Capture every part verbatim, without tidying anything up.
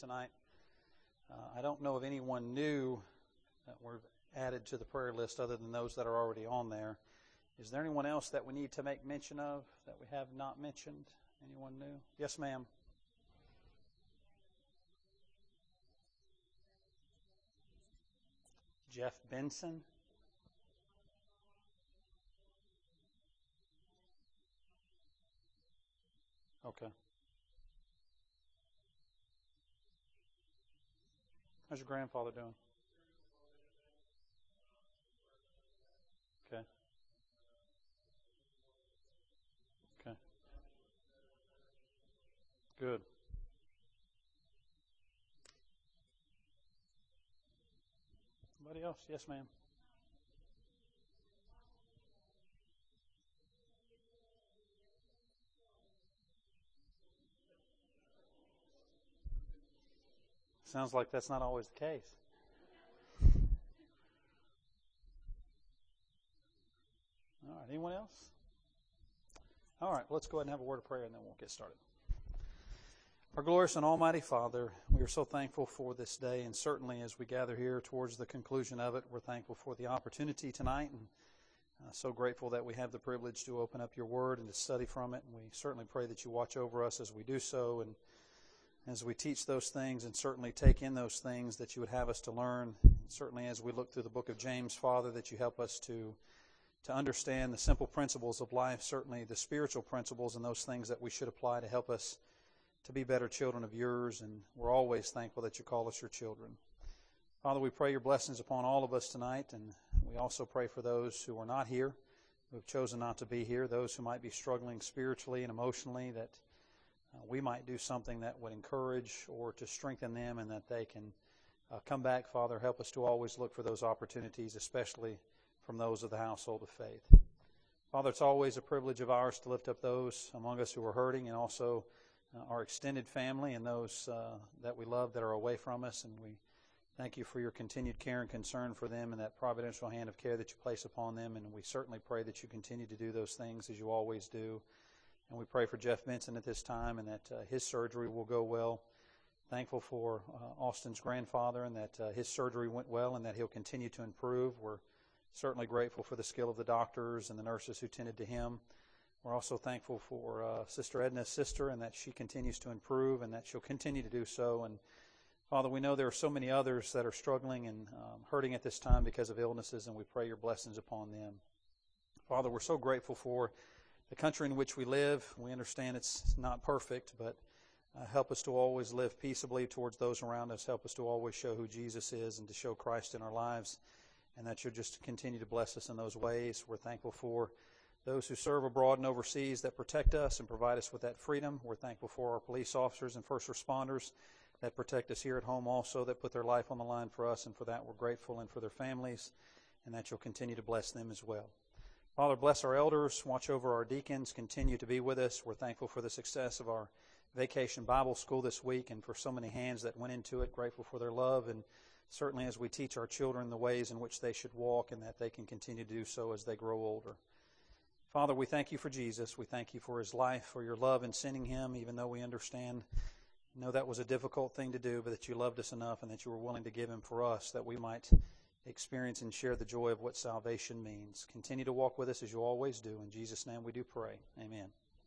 tonight. Uh, I don't know of anyone new that were added to the prayer list other than those that are already on there. Is there anyone else that we need to make mention of that we have not mentioned? Anyone new? Yes, ma'am. Jeff Benson. Okay. How's your grandfather doing? Okay. Okay. Good. Anybody else? Yes, ma'am. Sounds like that's not always the case. All right. Anyone else? All right. Let's go ahead and have a word of prayer and then we'll get started. Our glorious and almighty Father, we are so thankful for this day, and certainly as we gather here towards the conclusion of it, we're thankful for the opportunity tonight, and uh, so grateful that we have the privilege to open up your word and to study from it. And we certainly pray that you watch over us as we do so, and as we teach those things, and certainly take in those things that you would have us to learn. And certainly as we look through the book of James, Father, that you help us to to understand the simple principles of life, certainly the spiritual principles and those things that we should apply to help us to be better children of yours, and we're always thankful that you call us your children. Father, we pray your blessings upon all of us tonight, and we also pray for those who are not here, who have chosen not to be here, those who might be struggling spiritually and emotionally, that uh, we might do something that would encourage or to strengthen them, and that they can uh, come back. Father, help us to always look for those opportunities, especially from those of the household of faith. Father, it's always a privilege of ours to lift up those among us who are hurting, and also Uh, our extended family and those uh, that we love that are away from us. And we thank you for your continued care and concern for them and that providential hand of care that you place upon them. And we certainly pray that you continue to do those things as you always do. And we pray for Jeff Benson at this time, and that uh, his surgery will go well. Thankful for uh, Austin's grandfather, and that uh, his surgery went well and that he'll continue to improve. We're certainly grateful for the skill of the doctors and the nurses who tended to him. We're also thankful for uh, Sister Edna's sister, and that she continues to improve and that she'll continue to do so. And Father, we know there are so many others that are struggling and um, hurting at this time because of illnesses, and we pray your blessings upon them. Father, we're so grateful for the country in which we live. We understand it's not perfect, but uh, help us to always live peaceably towards those around us. Help us to always show who Jesus is and to show Christ in our lives, and that you'll just continue to bless us in those ways. We're thankful for those who serve abroad and overseas that protect us and provide us with that freedom. We're thankful for our police officers and first responders that protect us here at home also, that put their life on the line for us, and for that we're grateful, and for their families, and that you'll continue to bless them as well. Father, bless our elders, watch over our deacons, continue to be with us. We're thankful for the success of our Vacation Bible School this week, and for so many hands that went into it. Grateful for their love, and certainly as we teach our children the ways in which they should walk, and that they can continue to do so as they grow older. Father, we thank you for Jesus. We thank you for his life, for your love in sending him, even though we understand, know that was a difficult thing to do, but that you loved us enough and that you were willing to give him for us, that we might experience and share the joy of what salvation means. Continue to walk with us as you always do. In Jesus' name we do pray. Amen.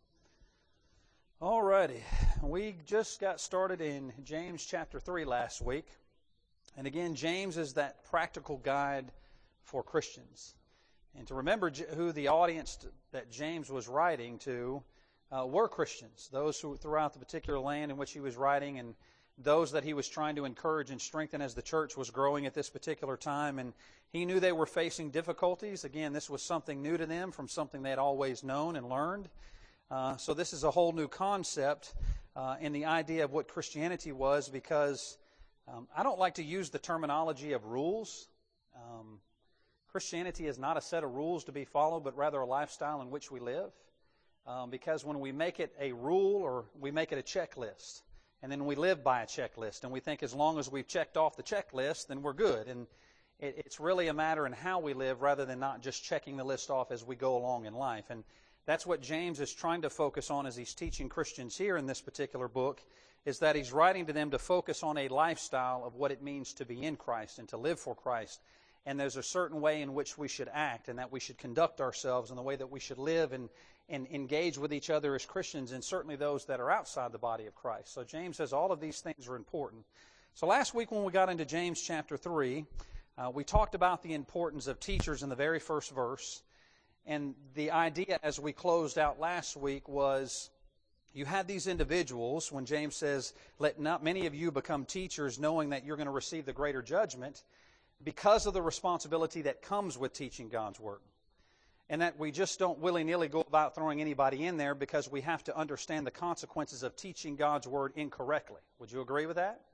All righty. We just got started in James chapter three last week. And again, James is that practical guide for Christians. And to remember who the audience that James was writing to uh, were Christians, those who throughout the particular land in which he was writing, and those that he was trying to encourage and strengthen as the church was growing at this particular time. And he knew they were facing difficulties. Again, this was something new to them from something they had always known and learned. Uh, so this is a whole new concept uh, in the idea of what Christianity was, because um, I don't like to use the terminology of rules. Um, Christianity is not a set of rules to be followed, but rather a lifestyle in which we live. Um, because when we make it a rule, or we make it a checklist, and then we live by a checklist, and we think as long as we've checked off the checklist, then we're good. And it, it's really a matter in how we live rather than not just checking the list off as we go along in life. And that's what James is trying to focus on as he's teaching Christians here in this particular book, is that he's writing to them to focus on a lifestyle of what it means to be in Christ and to live for Christ. And there's a certain way in which we should act and that we should conduct ourselves and the way that we should live and, and engage with each other as Christians, and certainly those that are outside the body of Christ. So James says all of these things are important. So last week when we got into James chapter three, uh, we talked about the importance of teachers in the very first verse. And the idea as we closed out last week was you had these individuals when James says, let not many of you become teachers knowing that you're going to receive the greater judgment, because of the responsibility that comes with teaching God's Word. And that we just don't willy-nilly go about throwing anybody in there, because we have to understand the consequences of teaching God's Word incorrectly. Would you agree with that?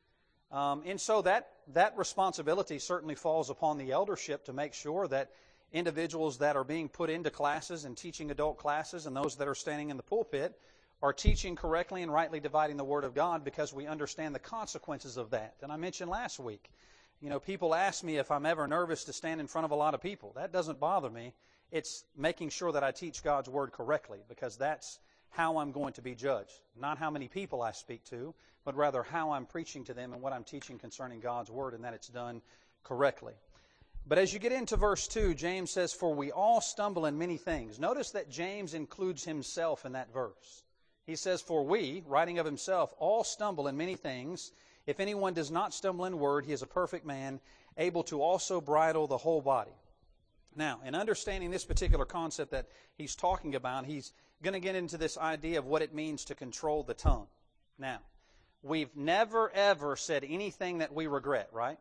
Um, and so that, that responsibility certainly falls upon the eldership to make sure that individuals that are being put into classes and teaching adult classes and those that are standing in the pulpit are teaching correctly and rightly dividing the Word of God, because we understand the consequences of that. And I mentioned last week, you know, people ask me if I'm ever nervous to stand in front of a lot of people. That doesn't bother me. It's making sure that I teach God's Word correctly, because that's how I'm going to be judged. Not how many people I speak to, but rather how I'm preaching to them and what I'm teaching concerning God's Word, and that it's done correctly. But as you get into verse two, James says, for we all stumble in many things. Notice that James includes himself in that verse. He says, for we, writing of himself, all stumble in many things. If anyone does not stumble in word, he is a perfect man, able to also bridle the whole body. Now, in understanding this particular concept that he's talking about, he's going to get into this idea of what it means to control the tongue. Now, we've never, ever said anything that we regret, right?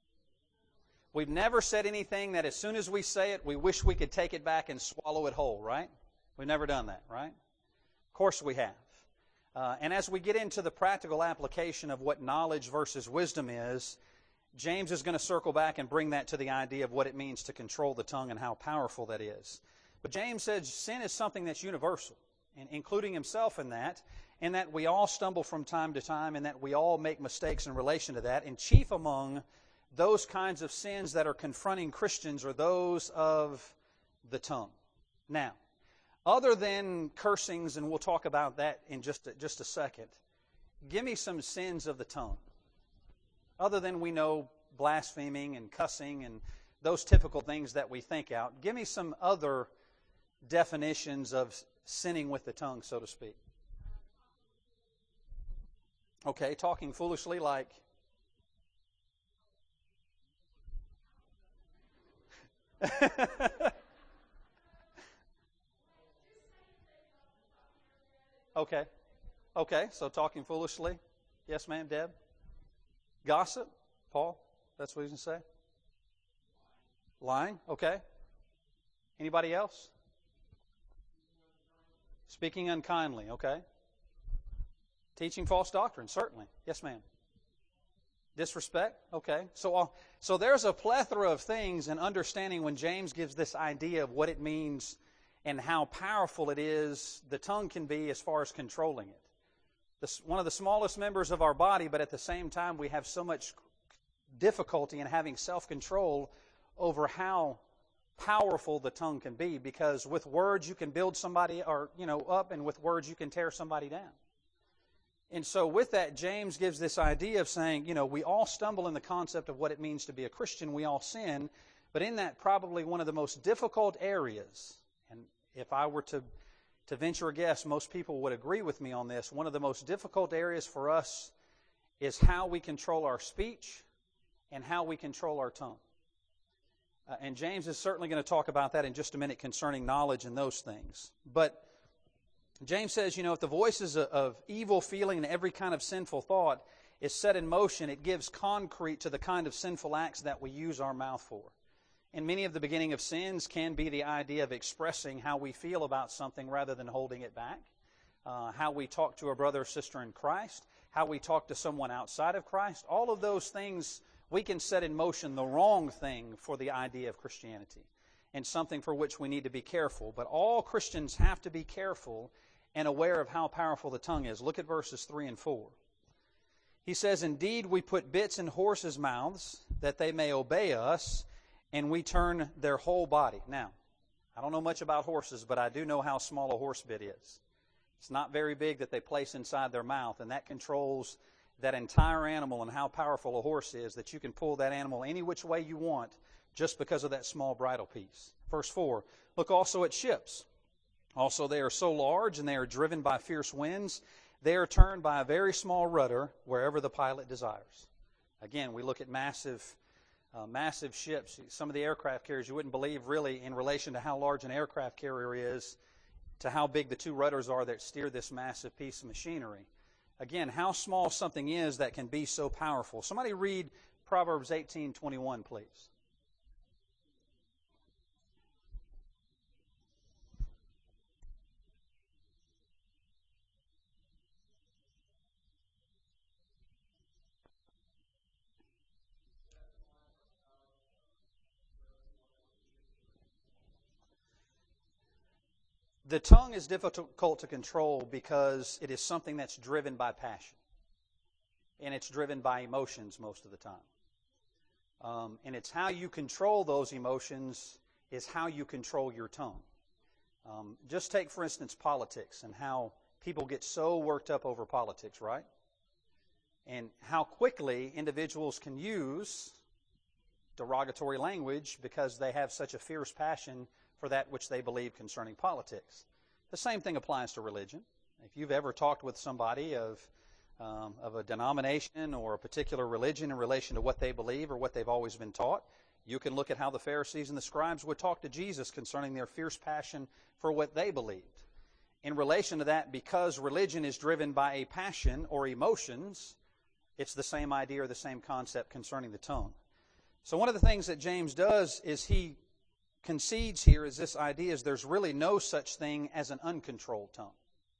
We've never said anything that as soon as we say it, we wish we could take it back and swallow it whole, right? We've never done that, right? Of course we have. Uh, and as we get into the practical application of what knowledge versus wisdom is, James is going to circle back and bring that to the idea of what it means to control the tongue and how powerful that is. But James says sin is something that's universal, and including himself in that, and that we all stumble from time to time, and that we all make mistakes in relation to that. And chief among those kinds of sins that are confronting Christians are those of the tongue. Now, other than cursings, and we'll talk about that in just a, just a second, give me some sins of the tongue. Other than we know blaspheming and cussing and those typical things that we think out, give me some other definitions of sinning with the tongue, so to speak. Okay, talking foolishly like... Okay. Okay, so talking foolishly. Yes, ma'am, Deb? Gossip? Paul? That's what he's going to say? Lying? Okay. Anybody else? Speaking unkindly? Okay. Teaching false doctrine? Certainly. Yes, ma'am. Disrespect? Okay. So, uh, so there's a plethora of things in understanding when James gives this idea of what it means and how powerful it is the tongue can be as far as controlling it. This, one of the smallest members of our body, but at the same time we have so much difficulty in having self-control over how powerful the tongue can be, because with words you can build somebody or you know up, and with words you can tear somebody down. And so with that, James gives this idea of saying, you know, we all stumble in the concept of what it means to be a Christian. We all sin, but in that probably one of the most difficult areas, and if I were to, to venture a guess, most people would agree with me on this, one of the most difficult areas for us is how we control our speech and how we control our tongue. Uh, and James is certainly going to talk about that in just a minute concerning knowledge and those things. But James says, you know, if the voices of, of evil feeling and every kind of sinful thought is set in motion, it gives concrete to the kind of sinful acts that we use our mouth for. And many of the beginning of sins can be the idea of expressing how we feel about something rather than holding it back. Uh, how we talk to a brother or sister in Christ, how we talk to someone outside of Christ. All of those things, we can set in motion the wrong thing for the idea of Christianity, and something for which we need to be careful. But all Christians have to be careful and aware of how powerful the tongue is. Look at verses three and four. He says, indeed, we put bits in horses' mouths that they may obey us, and we turn their whole body. Now, I don't know much about horses, but I do know how small a horse bit is. It's not very big that they place inside their mouth, and that controls that entire animal and how powerful a horse is, that you can pull that animal any which way you want just because of that small bridle piece. Verse four, look also at ships. Also they are so large, and they are driven by fierce winds. They are turned by a very small rudder wherever the pilot desires. Again, we look at massive uh, massive ships. Some of the aircraft carriers, you wouldn't believe really in relation to how large an aircraft carrier is to how big the two rudders are that steer this massive piece of machinery. Again, how small something is that can be so powerful. Somebody read Proverbs eighteen twenty-one, please. The tongue is difficult to control because it is something that's driven by passion. And it's driven by emotions most of the time. Um, and it's how you control those emotions is how you control your tongue. Um, just take, for instance, politics and how people get so worked up over politics, right? And how quickly individuals can use derogatory language because they have such a fierce passion for that which they believe concerning politics. The same thing applies to religion. If you've ever talked with somebody of um, of a denomination or a particular religion in relation to what they believe or what they've always been taught, you can look at how the Pharisees and the scribes would talk to Jesus concerning their fierce passion for what they believed. In relation to that, because religion is driven by a passion or emotions, it's the same idea or the same concept concerning the tongue. So one of the things that James does is he concedes here is this idea is there's really no such thing as an uncontrolled tongue.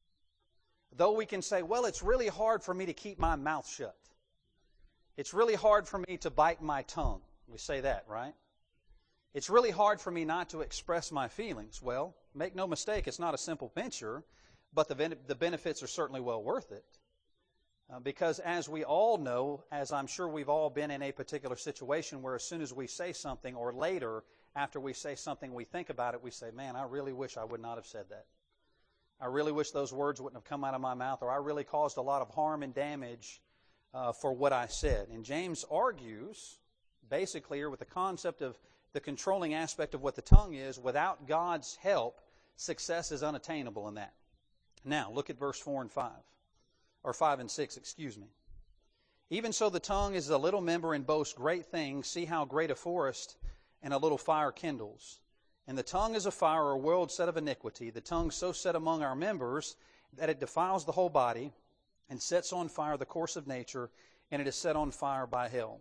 Though we can say, well, it's really hard for me to keep my mouth shut. It's really hard for me to bite my tongue. We say that, right? It's really hard for me not to express my feelings. Well, make no mistake, it's not a simple venture, but the, the benefits are certainly well worth it. Uh, because as we all know, as I'm sure we've all been in a particular situation where as soon as we say something or later after we say something, we think about it, we say, man, I really wish I would not have said that. I really wish those words wouldn't have come out of my mouth, or I really caused a lot of harm and damage uh, for what I said. And James argues, basically here with the concept of the controlling aspect of what the tongue is, without God's help, success is unattainable in that. Now, look at verse four and five. Or five and six, excuse me. Even so the tongue is a little member and boasts great things. See how great a forest and a little fire kindles. And the tongue is a fire or a world set of iniquity. The tongue so set among our members that it defiles the whole body and sets on fire the course of nature, and it is set on fire by hell.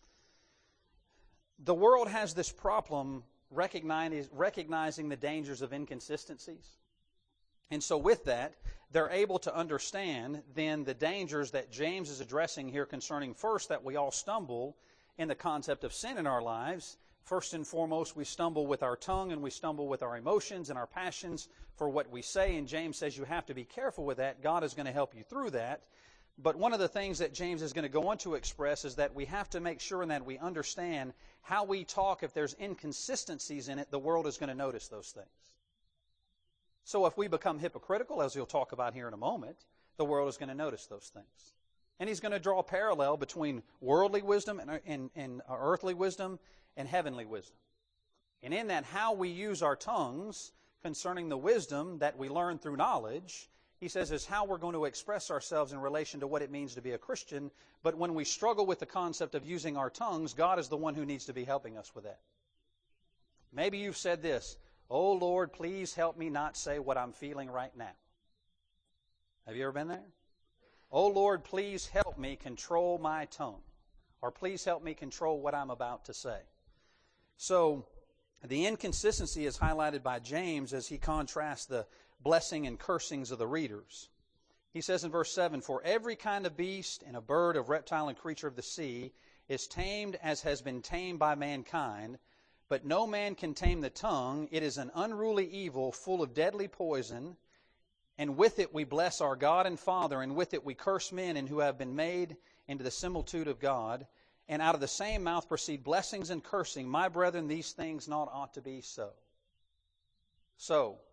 The world has this problem recognizing the dangers of inconsistencies. And so with that, they're able to understand then the dangers that James is addressing here concerning first that we all stumble in the concept of sin in our lives. First and foremost, we stumble with our tongue and we stumble with our emotions and our passions for what we say. And James says you have to be careful with that. God is going to help you through that. But one of the things that James is going to go on to express is that we have to make sure that we understand how we talk. If there's inconsistencies in it, the world is going to notice those things. So if we become hypocritical, as he'll talk about here in a moment, the world is going to notice those things. And he's going to draw a parallel between worldly wisdom and, and, and earthly wisdom and heavenly wisdom. And in that, how we use our tongues concerning the wisdom that we learn through knowledge, he says, is how we're going to express ourselves in relation to what it means to be a Christian. But when we struggle with the concept of using our tongues, God is the one who needs to be helping us with that. Maybe you've said this, oh, Lord, please help me not say what I'm feeling right now. Have you ever been there? Oh, Lord, please help me control my tongue. Or please help me control what I'm about to say. So, the inconsistency is highlighted by James as he contrasts the blessing and cursings of the readers. He says in verse seven, for every kind of beast and a bird, of reptile and creature of the sea is tamed as has been tamed by mankind, but no man can tame the tongue. It is an unruly evil full of deadly poison, and with it we bless our God and Father, and with it we curse men and who have been made into the similitude of God. And out of the same mouth proceed blessings and cursing. My brethren, these things not ought to be so. So,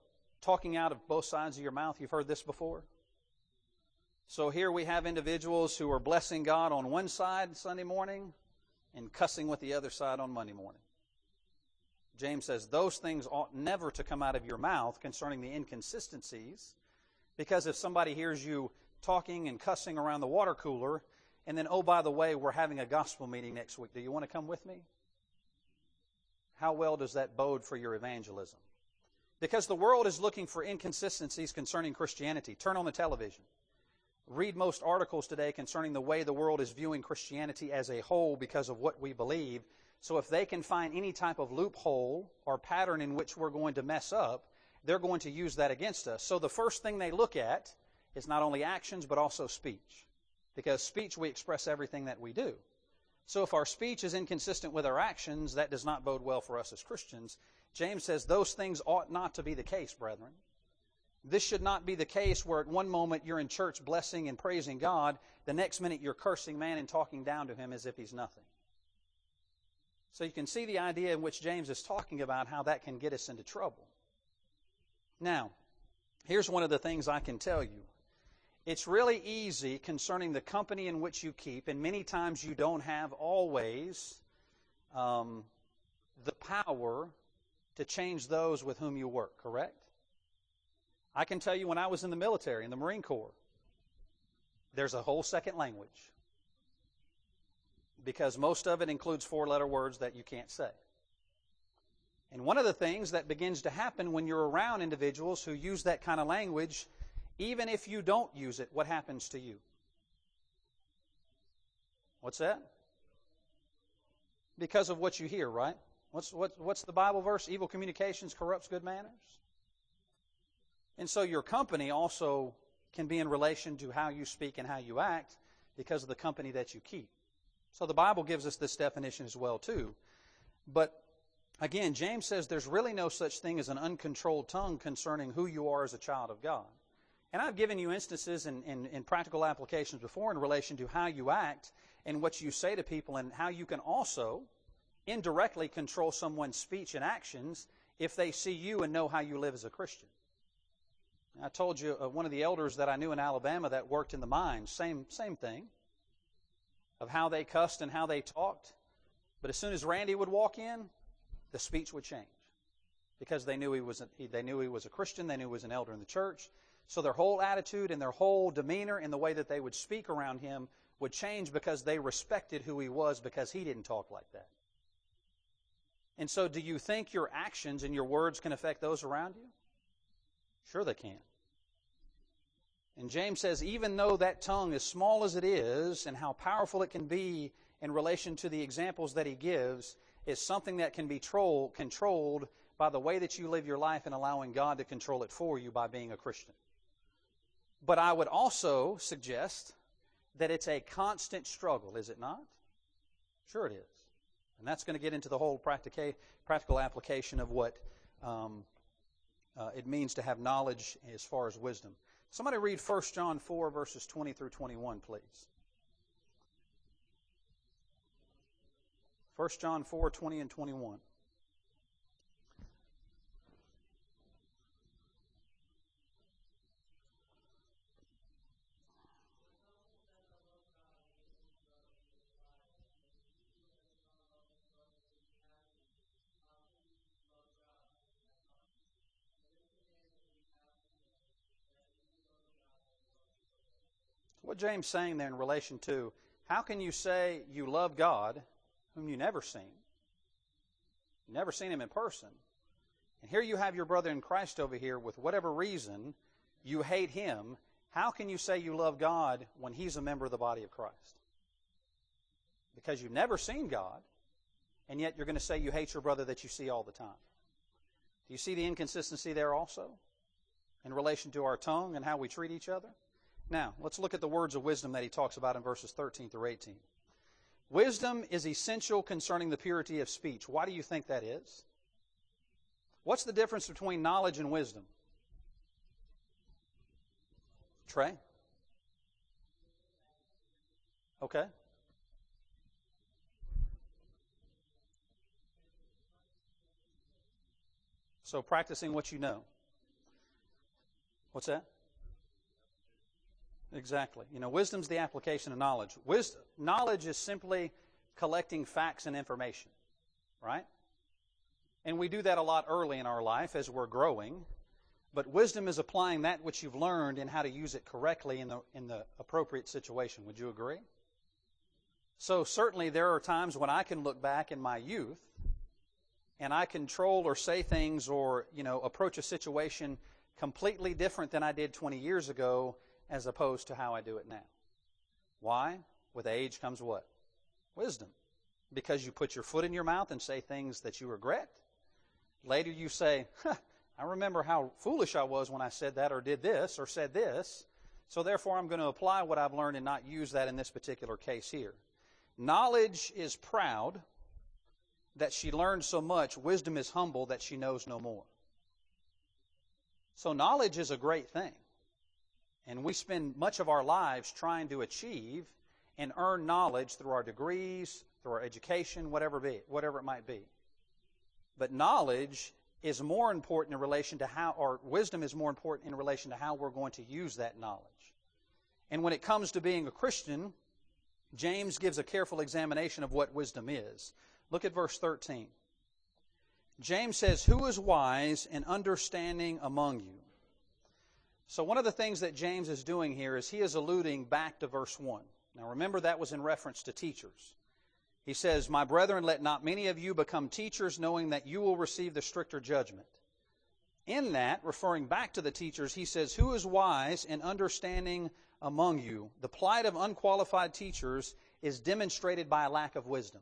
talking out of both sides of your mouth. You've heard this before? So here we have individuals who are blessing God on one side Sunday morning and cussing with the other side on Monday morning. James says those things ought never to come out of your mouth concerning the inconsistencies, because if somebody hears you talking and cussing around the water cooler, and then, oh, by the way, we're having a gospel meeting next week, do you want to come with me? How well does that bode for your evangelism? Because the world is looking for inconsistencies concerning Christianity. Turn on the television. Read most articles today concerning the way the world is viewing Christianity as a whole because of what we believe. So if they can find any type of loophole or pattern in which we're going to mess up, they're going to use that against us. So the first thing they look at is not only actions but also speech. Because speech, we express everything that we do. So if our speech is inconsistent with our actions, that does not bode well for us as Christians. James says those things ought not to be the case, brethren. This should not be the case where at one moment you're in church blessing and praising God, the next minute you're cursing man and talking down to him as if he's nothing. So you can see the idea in which James is talking about how that can get us into trouble. Now, here's one of the things I can tell you. It's really easy concerning the company in which you keep, and many times you don't have always um, the power to change those with whom you work, correct? I can tell you when I was in the military, in the Marine Corps, there's a whole second language. Because most of it includes four-letter words that you can't say. And one of the things that begins to happen when you're around individuals who use that kind of language, even if you don't use it, what happens to you? What's that? Because of what you hear, right? What's, what, what's the Bible verse? Evil communications corrupts good manners. And so your company also can be in relation to how you speak and how you act because of the company that you keep. So the Bible gives us this definition as well, too. But again, James says there's really no such thing as an uncontrolled tongue concerning who you are as a child of God. And I've given you instances in, in, in practical applications before in relation to how you act and what you say to people and how you can also indirectly control someone's speech and actions if they see you and know how you live as a Christian. I told you uh, one of the elders that I knew in Alabama that worked in the mines, same, same thing, of how they cussed and how they talked. But as soon as Randy would walk in, the speech would change because they knew he was a, they knew he was a Christian, they knew he was an elder in the church. So their whole attitude and their whole demeanor and the way that they would speak around him would change because they respected who he was because he didn't talk like that. And so do you think your actions and your words can affect those around you? Sure they can. And James says even though that tongue, as small as it is and how powerful it can be in relation to the examples that he gives, is something that can be troll, controlled by the way that you live your life and allowing God to control it for you by being a Christian. But I would also suggest that it's a constant struggle, is it not? Sure it is. And that's going to get into the whole practica- practical application of what um, uh, it means to have knowledge as far as wisdom. Somebody read First John four, verses twenty through twenty-one, please. First John four, twenty and twenty-one. What James is saying there in relation to, how can you say you love God whom you never seen? You've never seen him in person. And here you have your brother in Christ over here with whatever reason you hate him. How can you say you love God when he's a member of the body of Christ? Because you've never seen God, and yet you're going to say you hate your brother that you see all the time. Do you see the inconsistency there also in relation to our tongue and how we treat each other? Now, let's look at the words of wisdom that he talks about in verses thirteen through eighteen. Wisdom is essential concerning the purity of speech. Why do you think that is? What's the difference between knowledge and wisdom? Trey? Okay. So practicing what you know. What's that? Exactly. You know, wisdom's the application of knowledge. Wisdom, knowledge is simply collecting facts and information, right? And we do that a lot early in our life as we're growing. But wisdom is applying that which you've learned and how to use it correctly in the in the appropriate situation. Would you agree? So certainly there are times when I can look back in my youth and I control or say things or, you know, approach a situation completely different than I did twenty years ago as opposed to how I do it now. Why? With age comes what? Wisdom. Because you put your foot in your mouth and say things that you regret. Later you say, huh, I remember how foolish I was when I said that or did this or said this, so therefore I'm going to apply what I've learned and not use that in this particular case here. Knowledge is proud that she learned so much. Wisdom is humble that she knows no more. So knowledge is a great thing. And we spend much of our lives trying to achieve and earn knowledge through our degrees, through our education, whatever be, whatever it might be. But knowledge is more important in relation to how, or wisdom is more important in relation to how we're going to use that knowledge. And when it comes to being a Christian, James gives a careful examination of what wisdom is. Look at verse thirteen. James says, "Who is wise and understanding among you?" So one of the things that James is doing here is he is alluding back to verse one. Now remember, that was in reference to teachers. He says, "My brethren, let not many of you become teachers, knowing that you will receive the stricter judgment." In that, referring back to the teachers, he says, "Who is wise and understanding among you?" The plight of unqualified teachers is demonstrated by a lack of wisdom.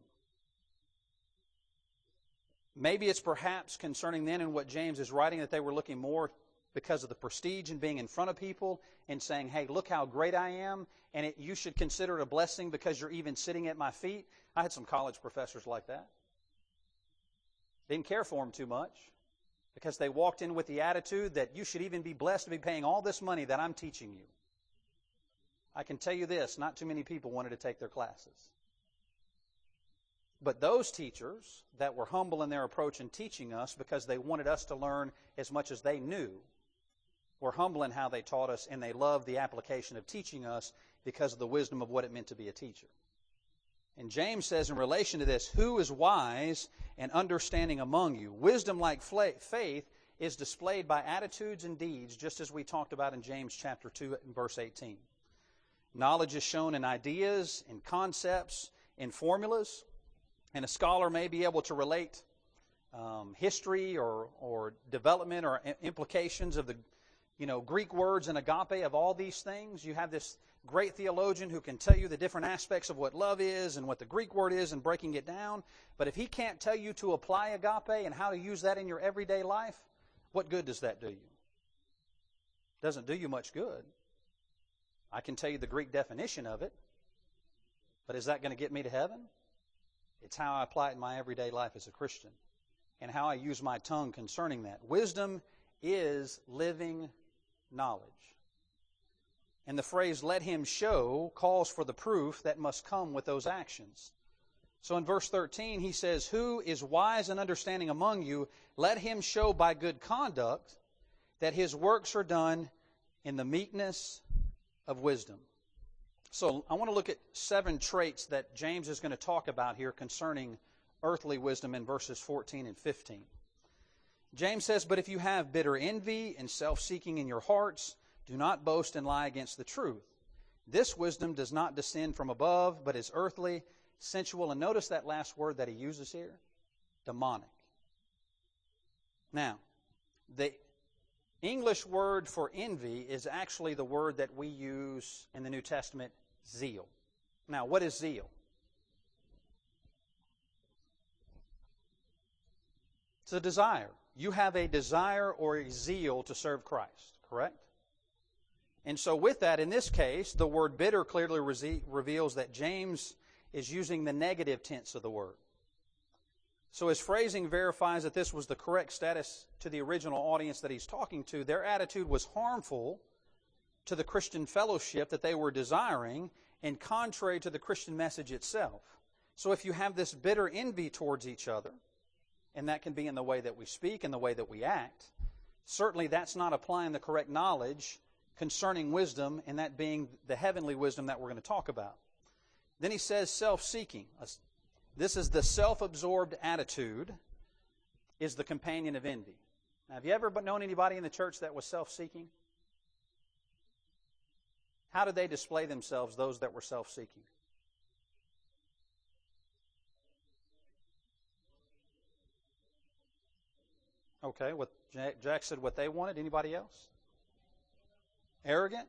Maybe it's perhaps concerning then in what James is writing that they were looking more because of the prestige and being in front of people and saying, hey, look how great I am, and it, you should consider it a blessing because you're even sitting at my feet. I had some college professors like that. Didn't care for them too much because they walked in with the attitude that you should even be blessed to be paying all this money that I'm teaching you. I can tell you this, not too many people wanted to take their classes. But those teachers that were humble in their approach in teaching us because they wanted us to learn as much as they knew were humble in how they taught us, and they loved the application of teaching us because of the wisdom of what it meant to be a teacher. And James says in relation to this, "Who is wise and understanding among you?" Wisdom, like faith, is displayed by attitudes and deeds, just as we talked about in James chapter two and verse eighteen. Knowledge is shown in ideas, in concepts, in formulas. And a scholar may be able to relate um, history or, or development or implications of the, you know, Greek words and agape, of all these things. You have this great theologian who can tell you the different aspects of what love is and what the Greek word is and breaking it down. But if he can't tell you to apply agape and how to use that in your everyday life, what good does that do you? It doesn't do you much good. I can tell you the Greek definition of it, but is that going to get me to heaven? It's how I apply it in my everyday life as a Christian and how I use my tongue concerning that. Wisdom is living knowledge. And the phrase, "let him show," calls for the proof that must come with those actions. So in verse thirteen, he says, "Who is wise and understanding among you? Let him show by good conduct that his works are done in the meekness of wisdom." So I want to look at seven traits that James is going to talk about here concerning earthly wisdom in verses fourteen and fifteen. James says, "But if you have bitter envy and self-seeking in your hearts, do not boast and lie against the truth. This wisdom does not descend from above, but is earthly, sensual." And notice that last word that he uses here, demonic. Now, the English word for envy is actually the word that we use in the New Testament, zeal. Now, what is zeal? It's a desire. You have a desire or a zeal to serve Christ, correct? And so with that, in this case, the word bitter clearly re- reveals that James is using the negative tense of the word. So his phrasing verifies that this was the correct status to the original audience that he's talking to. Their attitude was harmful to the Christian fellowship that they were desiring and contrary to the Christian message itself. So if you have this bitter envy towards each other, and that can be in the way that we speak and the way that we act, certainly that's not applying the correct knowledge concerning wisdom, and that being the heavenly wisdom that we're going to talk about. Then he says self-seeking. This is the self-absorbed attitude is the companion of envy. Now, have you ever known anybody in the church that was self-seeking? How did they display themselves, those that were self-seeking? Okay, what Jack said what they wanted. Anybody else? Arrogant?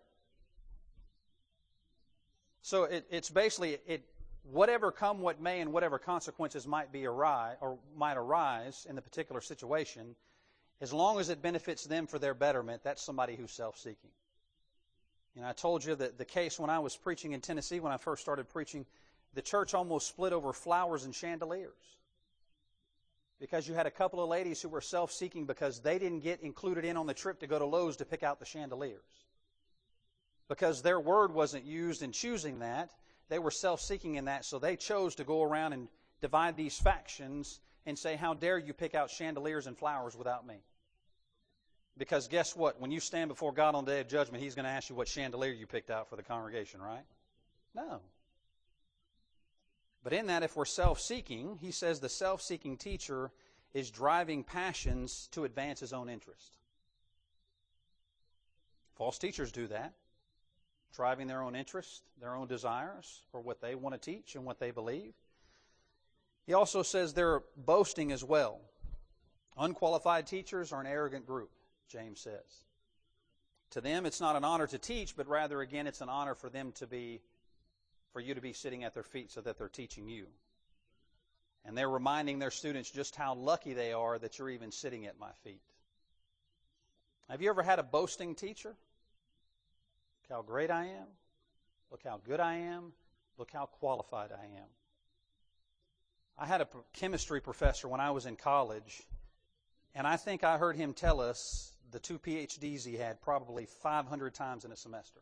So it, it's basically it. Whatever come what may, and whatever consequences might be arise or might arise in the particular situation, as long as it benefits them for their betterment, that's somebody who's self-seeking. You know, I told you that the case when I was preaching in Tennessee, when I first started preaching, the church almost split over flowers and chandeliers. Because you had a couple of ladies who were self-seeking because they didn't get included in on the trip to go to Lowe's to pick out the chandeliers. Because their word wasn't used in choosing that, they were self-seeking in that, so they chose to go around and divide these factions and say, how dare you pick out chandeliers and flowers without me? Because guess what? When you stand before God on the day of judgment, He's going to ask you what chandelier you picked out for the congregation, right? No. But in that, if we're self-seeking, he says the self-seeking teacher is driving passions to advance his own interest. False teachers do that, driving their own interest, their own desires for what they want to teach and what they believe. He also says they're boasting as well. Unqualified teachers are an arrogant group, James says. To them, it's not an honor to teach, but rather, again, it's an honor for them to be for you to be sitting at their feet so that they're teaching you. And they're reminding their students just how lucky they are that you're even sitting at my feet. Have you ever had a boasting teacher? Look how great I am. Look how good I am. Look how qualified I am. I had a chemistry professor when I was in college, and I think I heard him tell us the two P H Ds he had probably five hundred times in a semester.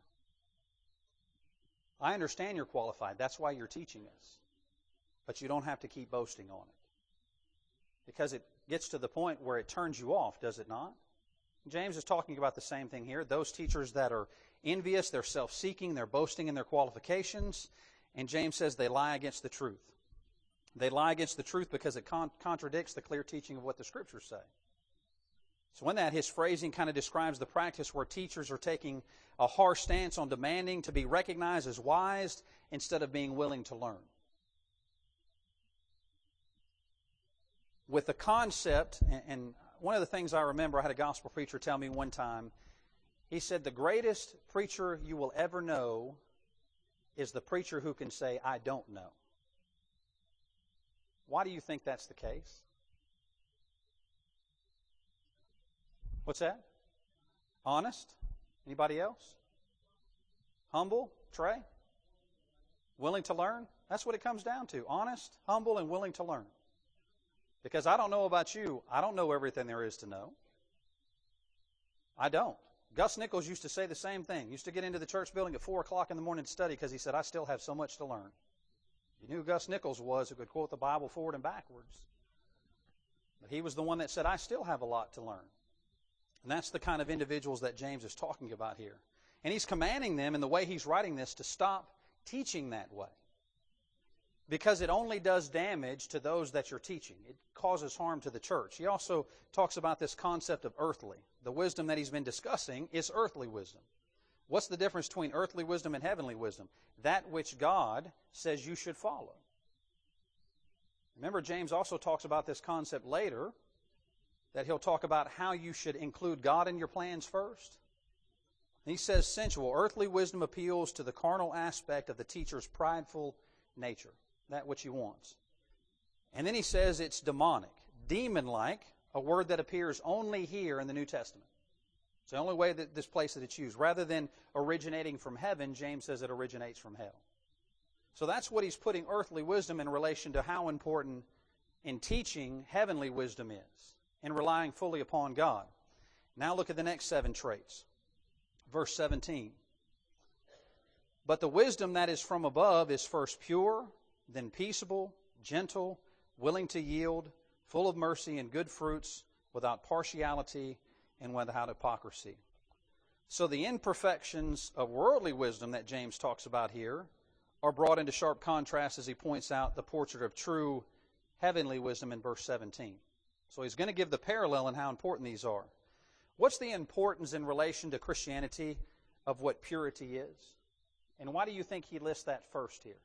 I understand you're qualified. That's why you're teaching us. But you don't have to keep boasting on it. Because it gets to the point where it turns you off, does it not? James is talking about the same thing here. Those teachers that are envious, they're self-seeking, they're boasting in their qualifications, and James says they lie against the truth. They lie against the truth because it con- contradicts the clear teaching of what the Scriptures say. So in that, his phrasing kind of describes the practice where teachers are taking a harsh stance on demanding to be recognized as wise instead of being willing to learn. With the concept, and one of the things I remember, I had a gospel preacher tell me one time, he said, the greatest preacher you will ever know is the preacher who can say, I don't know. Why do you think that's the case? What's that? Honest? Anybody else? Humble? Trey? Willing to learn? That's what it comes down to. Honest, humble, and willing to learn. Because I don't know about you. I don't know everything there is to know. I don't. Gus Nichols used to say the same thing. He used to get into the church building at four o'clock in the morning to study because he said, I still have so much to learn. You knew who Gus Nichols was, who could quote the Bible forward and backwards. But he was the one that said, I still have a lot to learn. And that's the kind of individuals that James is talking about here. And he's commanding them in the way he's writing this to stop teaching that way. Because it only does damage to those that you're teaching. It causes harm to the church. He also talks about this concept of earthly. The wisdom that he's been discussing is earthly wisdom. What's the difference between earthly wisdom and heavenly wisdom? That which God says you should follow. Remember, James also talks about this concept later, that he'll talk about how you should include God in your plans first. He says sensual, earthly wisdom appeals to the carnal aspect of the teacher's prideful nature, that which he wants. And then he says it's demonic, demon-like, a word that appears only here in the New Testament. It's the only way that this place that it's used. Rather than originating from heaven, James says it originates from hell. So that's what he's putting earthly wisdom in relation to how important in teaching heavenly wisdom is, and relying fully upon God. Now look at the next seven traits. Verse seventeen. But the wisdom that is from above is first pure, then peaceable, gentle, willing to yield, full of mercy and good fruits, without partiality and without hypocrisy. So the imperfections of worldly wisdom that James talks about here are brought into sharp contrast as he points out the portrait of true heavenly wisdom in verse seventeen. So he's going to give the parallel in how important these are. What's the importance in relation to Christianity of what purity is? And why do you think he lists that first here?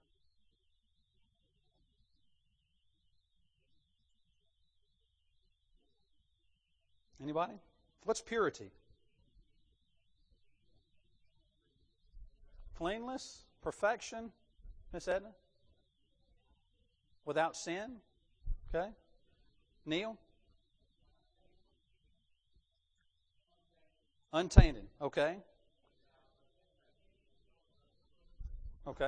Anybody? What's purity? Cleanliness? Perfection? Miss Edna? Without sin? Okay. Neil? Untainted. Okay. Okay.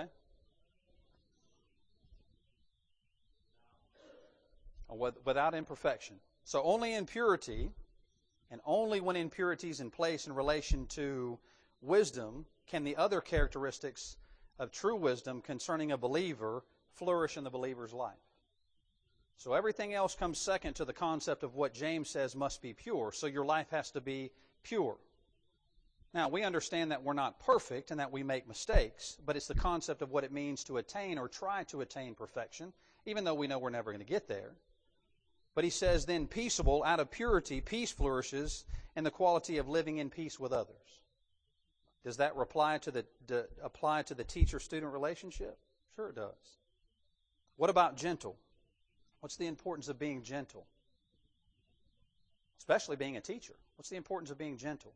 Without imperfection. So only in purity, and only when impurity is in place in relation to wisdom, can the other characteristics of true wisdom concerning a believer flourish in the believer's life. So everything else comes second to the concept of what James says must be pure. So your life has to be pure. Now, we understand that we're not perfect and that we make mistakes, but it's the concept of what it means to attain or try to attain perfection, even though we know we're never going to get there. But he says then peaceable, out of purity, peace flourishes in the quality of living in peace with others. Does that apply to the, to apply to the teacher-student relationship? Sure it does. What about gentle? What's the importance of being gentle? Especially being a teacher. What's the importance of being gentle?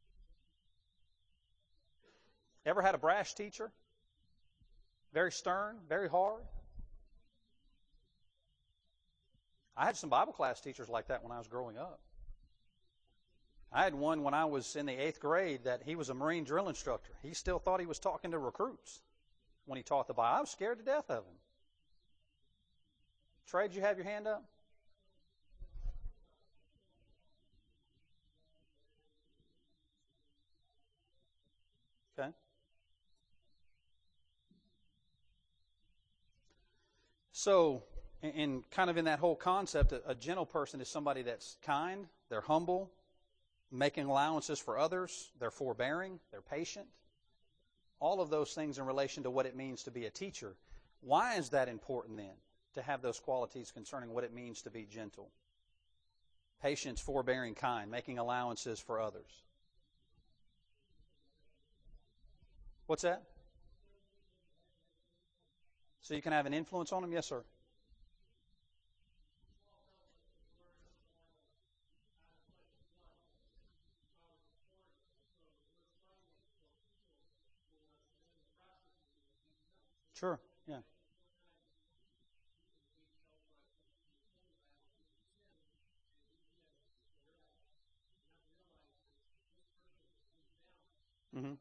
Ever had a brash teacher? Very stern, very hard? I had some Bible class teachers like that when I was growing up. I had one when I was in the eighth grade that he was a Marine drill instructor. He still thought he was talking to recruits when he taught the Bible. I was scared to death of him. Trey, did you have your hand up? Okay. So, in kind of in that whole concept, a, a gentle person is somebody that's kind, they're humble, making allowances for others, they're forbearing, they're patient. All of those things in relation to what it means to be a teacher. Why is that important then, to have those qualities concerning what it means to be gentle? Patience, forbearing, kind, making allowances for others. What's that? So you can have an influence on them? Yes, sir. Sure, yeah. Mm-hmm.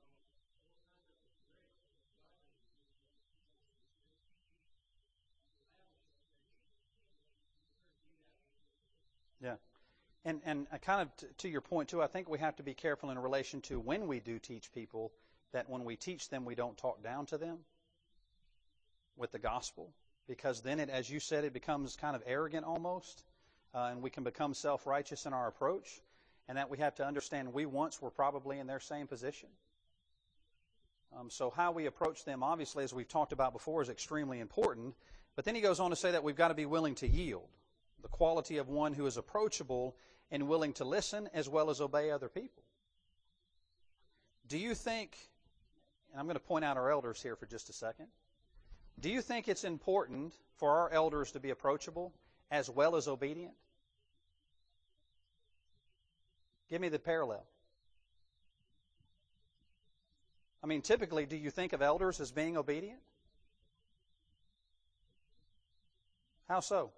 Yeah. And and I kind of, t- to your point, too, I think we have to be careful in relation to when we do teach people, that when we teach them, we don't talk down to them with the gospel. Because then, it, as you said, it becomes kind of arrogant almost, uh, and we can become self-righteous in our approach, and that we have to understand we once were probably in their same position. Um, so how we approach them, obviously, as we've talked about before, is extremely important. But then he goes on to say that we've got to be willing to yield. The quality of one who is approachable and willing to listen as well as obey other people. Do you think, and I'm going to point out our elders here for just a second, do you think it's important for our elders to be approachable as well as obedient? Give me the parallel. I mean, typically, do you think of elders as being obedient? How so?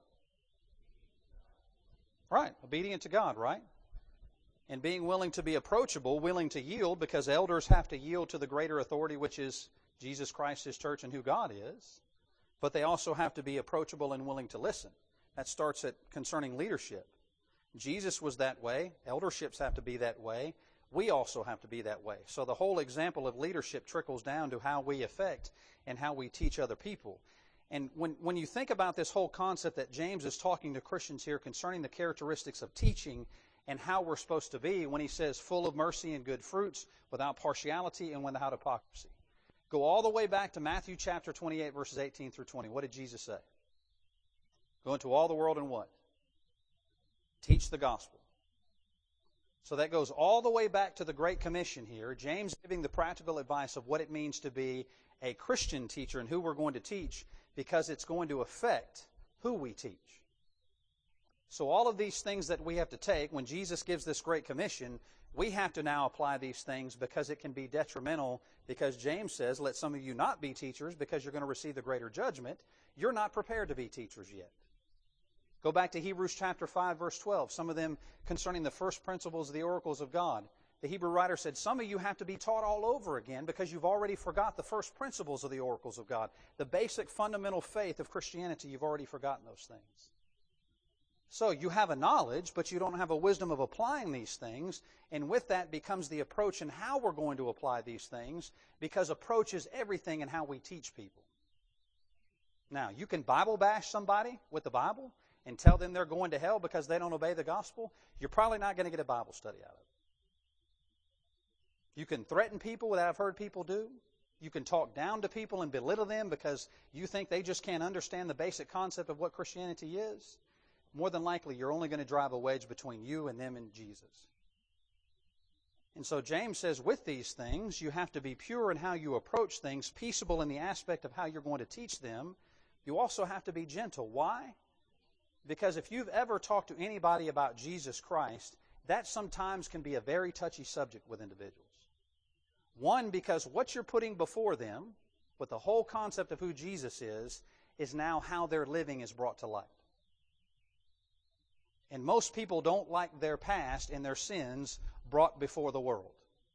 Right, obedient to God, right? And being willing to be approachable, willing to yield, because elders have to yield to the greater authority, which is Jesus Christ, His church, and who God is. But they also have to be approachable and willing to listen. That starts at concerning leadership. Jesus was that way. Elderships have to be that way. We also have to be that way. So the whole example of leadership trickles down to how we affect and how we teach other people. And when, when you think about this whole concept that James is talking to Christians here concerning the characteristics of teaching and how we're supposed to be when he says full of mercy and good fruits, without partiality and without hypocrisy. Go all the way back to Matthew chapter twenty-eight, verses eighteen through twenty. What did Jesus say? Go into all the world and what? Teach the gospel. So that goes all the way back to the Great Commission here. James giving the practical advice of what it means to be a Christian teacher and who we're going to teach, because it's going to affect who we teach. So all of these things that we have to take, when Jesus gives this Great Commission, we have to now apply these things because it can be detrimental, because James says, let some of you not be teachers because you're going to receive the greater judgment. You're not prepared to be teachers yet. Go back to Hebrews chapter five, verse twelve, some of them concerning the first principles of the oracles of God. The Hebrew writer said, some of you have to be taught all over again because you've already forgot the first principles of the oracles of God. The basic fundamental faith of Christianity, you've already forgotten those things. So you have a knowledge, but you don't have a wisdom of applying these things. And with that becomes the approach and how we're going to apply these things, because approach is everything in how we teach people. Now, you can Bible bash somebody with the Bible and tell them they're going to hell because they don't obey the gospel. You're probably not going to get a Bible study out of it. You can threaten people that I've heard people do. You can talk down to people and belittle them because you think they just can't understand the basic concept of what Christianity is. More than likely, you're only going to drive a wedge between you and them and Jesus. And so James says, with these things, you have to be pure in how you approach things, peaceable in the aspect of how you're going to teach them. You also have to be gentle. Why? Because if you've ever talked to anybody about Jesus Christ, that sometimes can be a very touchy subject with individuals. One, because what you're putting before them, with the whole concept of who Jesus is, is now how their living is brought to light. And most people don't like their past and their sins brought before the world.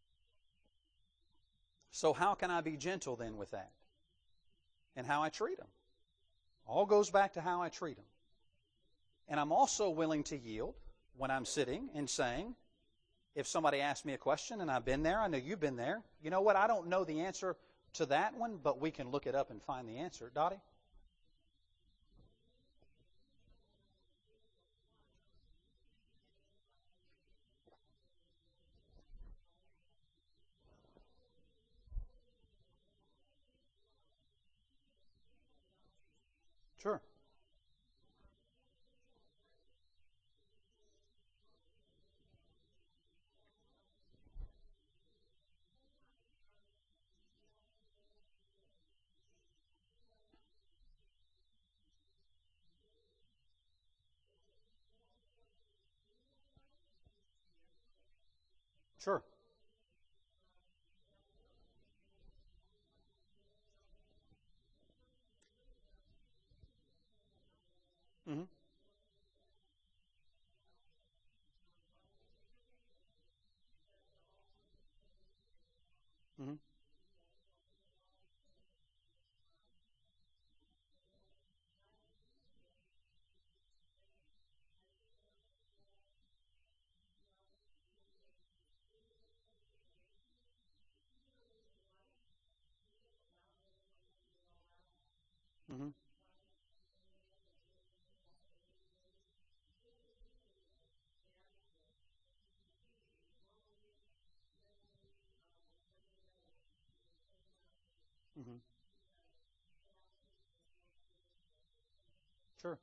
So how can I be gentle then with that? And how I treat them. All goes back to how I treat them. And I'm also willing to yield when I'm sitting and saying, if somebody asks me a question and I've been there, I know you've been there, you know what, I don't know the answer to that one, but we can look it up and find the answer. Dottie? Sure. Sure. Mm-hmm. Mm-hmm. Mm-hmm. Mm-hmm. Sure.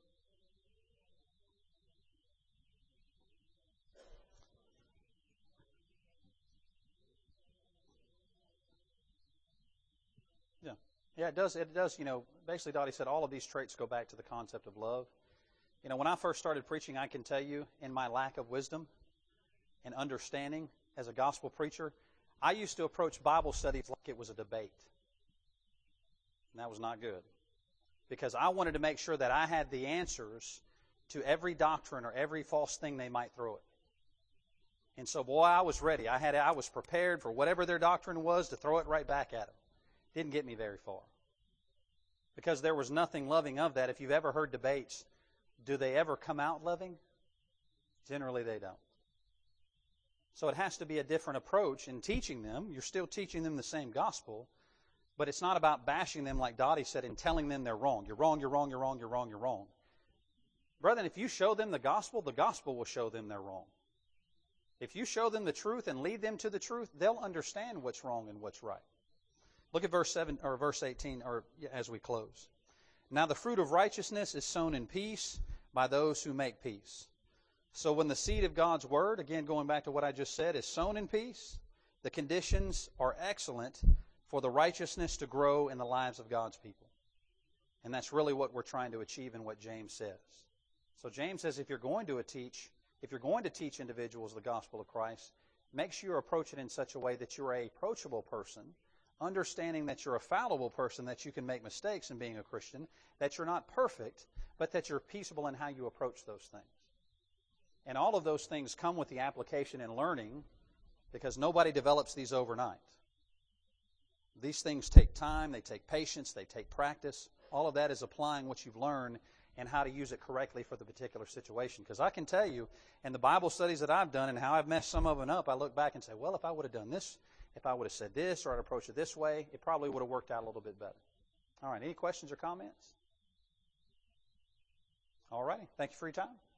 Yeah. Yeah, it does. It does, you know, basically Dottie said all of these traits go back to the concept of love. You know, when I first started preaching, I can tell you, in my lack of wisdom and understanding as a gospel preacher, I used to approach Bible studies like it was a debate. And that was not good. Because I wanted to make sure that I had the answers to every doctrine or every false thing they might throw at me. And so, boy, I was ready. I had, I was prepared for whatever their doctrine was to throw it right back at them. Didn't get me very far. Because there was nothing loving of that. If you've ever heard debates, do they ever come out loving? Generally, they don't. So it has to be a different approach in teaching them. You're still teaching them the same gospel, but it's not about bashing them like Dottie said and telling them they're wrong. You're wrong, you're wrong, you're wrong, you're wrong, you're wrong. Brethren, if you show them the gospel, the gospel will show them they're wrong. If you show them the truth and lead them to the truth, they'll understand what's wrong and what's right. Look at verse seven or verse eighteen, or as we close. Now the fruit of righteousness is sown in peace by those who make peace. So when the seed of God's word, again going back to what I just said, is sown in peace, the conditions are excellent for the righteousness to grow in the lives of God's people. And that's really what we're trying to achieve in what James says. So James says if you're going to teach, if you're going to teach individuals the gospel of Christ, make sure you approach it in such a way that you're an approachable person, understanding that you're a fallible person, that you can make mistakes in being a Christian, that you're not perfect, but that you're peaceable in how you approach those things. And all of those things come with the application and learning, because nobody develops these overnight. These things take time, they take patience, they take practice. All of that is applying what you've learned and how to use it correctly for the particular situation. Because I can tell you, in the Bible studies that I've done and how I've messed some of them up, I look back and say, well, if I would have done this, if I would have said this or I'd approached it this way, it probably would have worked out a little bit better. All right, any questions or comments? All righty, thank you for your time.